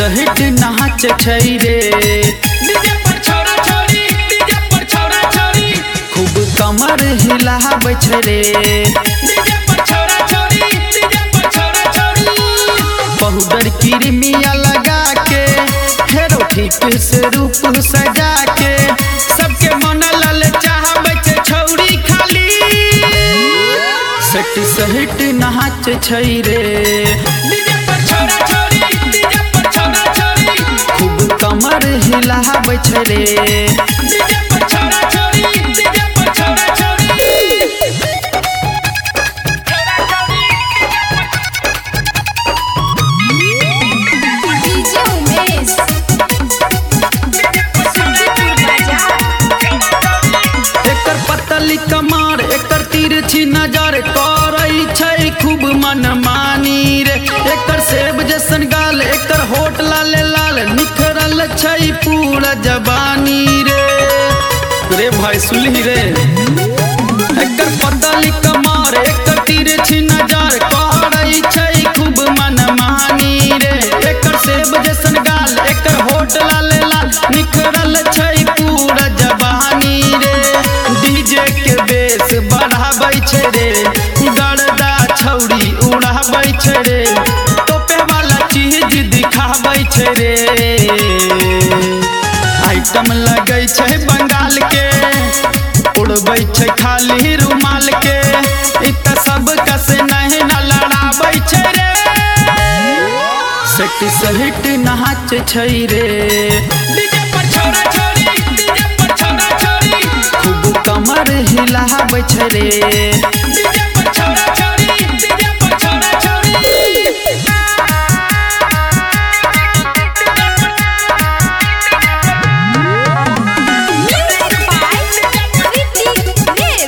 सहित नाच छै रे। डीजे पर छौरा छौरी, डीजे पर छौरा छौरी, खूब कमर हिलाबै छै रे। डीजे पर छौरा छौरी, डीजे पर छौरा छौरी, पाउडर क्रीमिया लगा के हेरो ठीक से रूप सजा के सबके मन लल चाहबै छै छौरी खाली। सट सहित नाच छै रे। डीजे पर छौरा छौरी, डीजे पर छौरा छौरी, खूब कमर हिलाबै छै रे। डीजे पर छौरा छौरी, डीजे पर छौरा छौरी, डीजे उमेश एकर पतली कमर एकर तिरछी नजर करै छै खूब मनमानी रे। एकर सेब जैसन गाल एकर होठ लाल लाल निखरल छै पूरा जवानी रे। रे भाई सुनही रे। एकर पतली कमर एकर तिरछी नजर करै छै खूब मनमानी रे। एकर सेब जैसन गाल एकर होठ लाल लाल निखरल छै पूरा जवानी रे। डीजे के बेस बढ़ाबै छै रे, गर्दा छौरी उड़ाबै छै रे, टोपे वाला चीज दिखाबै छै रे। आइटम लगै छै बंगाल के, उड़बै छै खाली रुमाल के, इत सब कसे नहीं न लड़ाबै छै रे। सेट सहित नाच छै रे। डीजे पर छौरा छौरी, डीजे पर छौरा छौरी, खूब कमर हिलाबै छै रे। डीजे पर छौरा छौरी, डीजे पर छौरा छौरी, म्यूजिक बाय ऋतिक देव।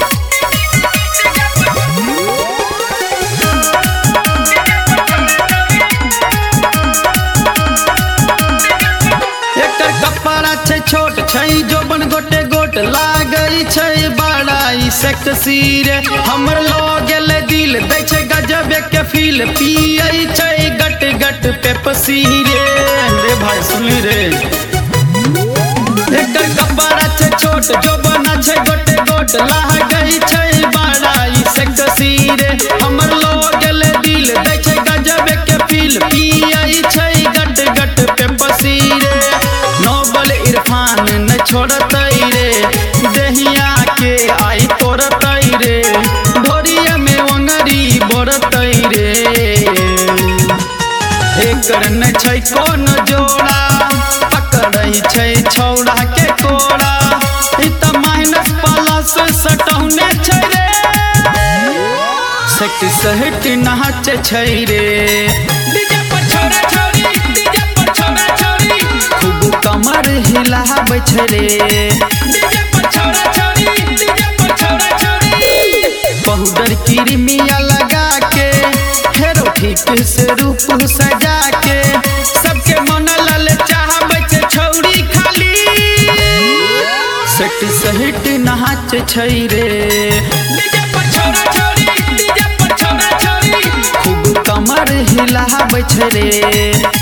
एकर कपड़ा छै छोट छै जोबन गोटे गोट लागै छै बड़ा ई सेक्सी रे। हमर लो गेले दिल दै छै गजब के फील, पियै छै गट गट पेप्सी रे। रे भाई सुनी रे। एकर कपड़ा छै छोट जोबन छै गोटे गोट लागै छै बड़ा ई सेक्सी रे। हमर लो गेले दिल दै छै गजब के फील, पियै छै गट गट पेप्सी रे। नोबल इरफान न छोड़तै रे, देहिया के आई तोड़तै रे, ढोरिया में ओंगरी बोरतै रे। एकर न छै कोन जोड़ा, पकड़ै छै छौड़ा के कोड़ा, ई त माइनस प्लस सटौने छै रे। सेट सहित नाच छै रे। डीजे पर छौरा छौरी, डीजे पर छौरा छौरी, खूब कमर हिलाबै छै रे। डीजे पर छौरा छौरी, डीजे पर छौरा छौरी, पाउडर क्रीमिया लगा के हेरो ठीक से रूप सजा के सबके मन लल चाहबै छै छौरी खाली। सेट सहित नाच छै रे। डीजे पर छौरा छौरी, डीजे पर छौरा छौरी, खूब कमर हिलाबै छै रे।